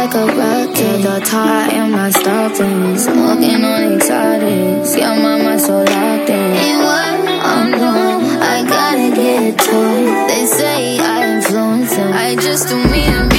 like a rocket. To the top, I am not stopping. Smoking on exotics. Yeah, my mind so locked in. Ain't what I'm doing, I gotta get to it. They say I influence them, I just do me and